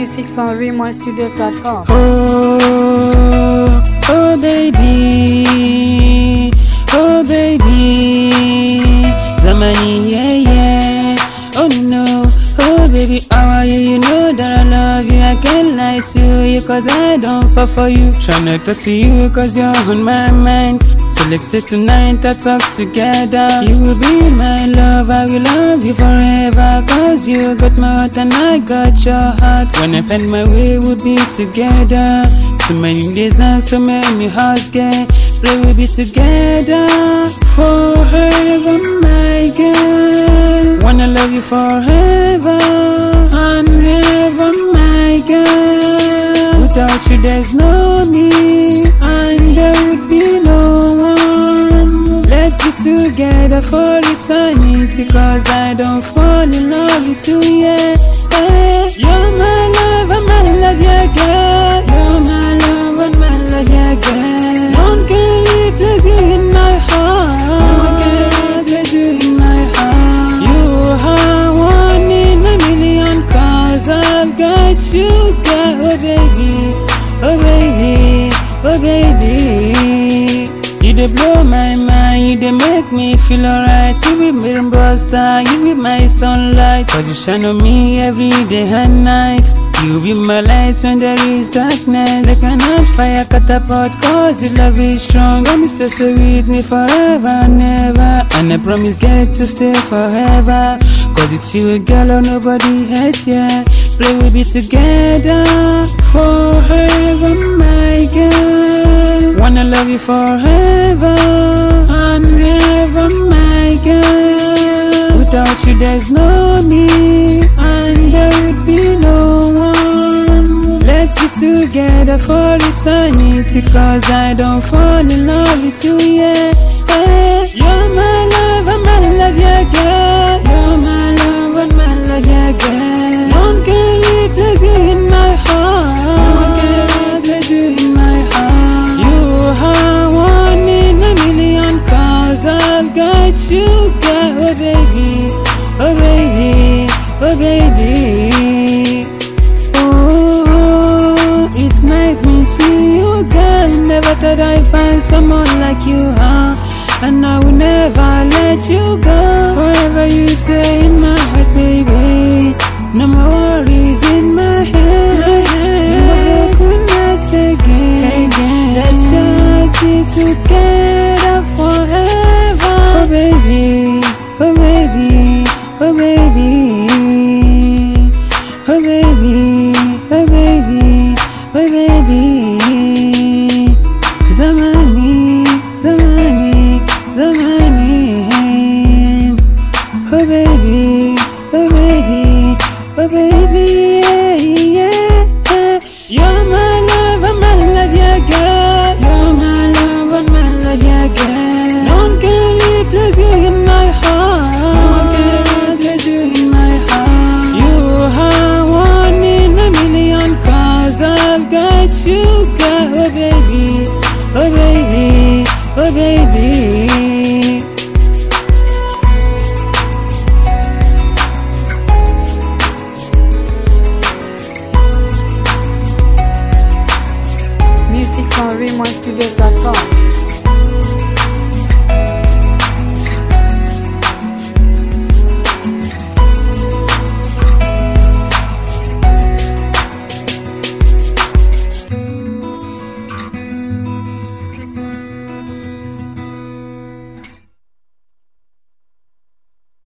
music from RaymonStudios.com. Oh baby, Zamani, yeah. Oh no, oh baby, how are you? You know that I love you, I can't lie to you, cause I don't fall for you. Tryna talk to you, cause you're on my mind. So let's stay tonight, I talk together. You will be my love, I will love you forever, cause you got my heart and I got your heart. When I find my way, we'll be together. So many days and so many hearts get play, we'll be together forever, my girl. Wanna love you forever and ever, my girl. Without you there's no me, and there would be no one. Let's be together for eternity, cause I don't fall in love with you yet. You're my love and my love, yeah, girl. You're my love and my love, yeah, girl. No one can replace you in my heart. No one can replace you in my heart. You are one in a million, cause I've got you, girl. Oh baby, oh baby, oh baby. You dey blow my mind, you dey make me feel alright. You be my rainbow star, you be my sunlight, cause you shine on me every day and night. You be my light when there is darkness. Like an hot fire catapult, cause your love is strong. And you stay with me forever and ever, and I promise get to stay forever, cause it's you, girl, or nobody else, yeah. Play, we'll be together forever, my girl. Wanna love you forever and ever, my girl. Without you there's no me, and there would be no one. Let's be together for eternity, cause I don't fall in love with you yet. You're my love and my love, yeah, girl. You're my love and my love, yeah, girl. No one can replace you in my heart. No one can replace you in my heart. You are one in a million, cause I've got you, girl. Oh baby, oh baby, oh baby. Oh, it's nice meeting you, girl. Never thought I'd find someone like you, huh? And I will never let you go. Forever you stay in my heart, baby. No more worries in my head. No more brokenness again. Let's just be together forever. Oh baby, oh baby, oh baby, oh baby, oh baby, oh baby. Zamani, Zamani, Zamani. Oh baby, oh baby, oh baby, yeah. You're my love and my love, yeah, girl. You're my love and my love, yeah, girl. No one can replace you in my heart. No one can replace you in my heart. You are one in a million, cause I've got you, girl. Oh baby, oh baby, oh baby.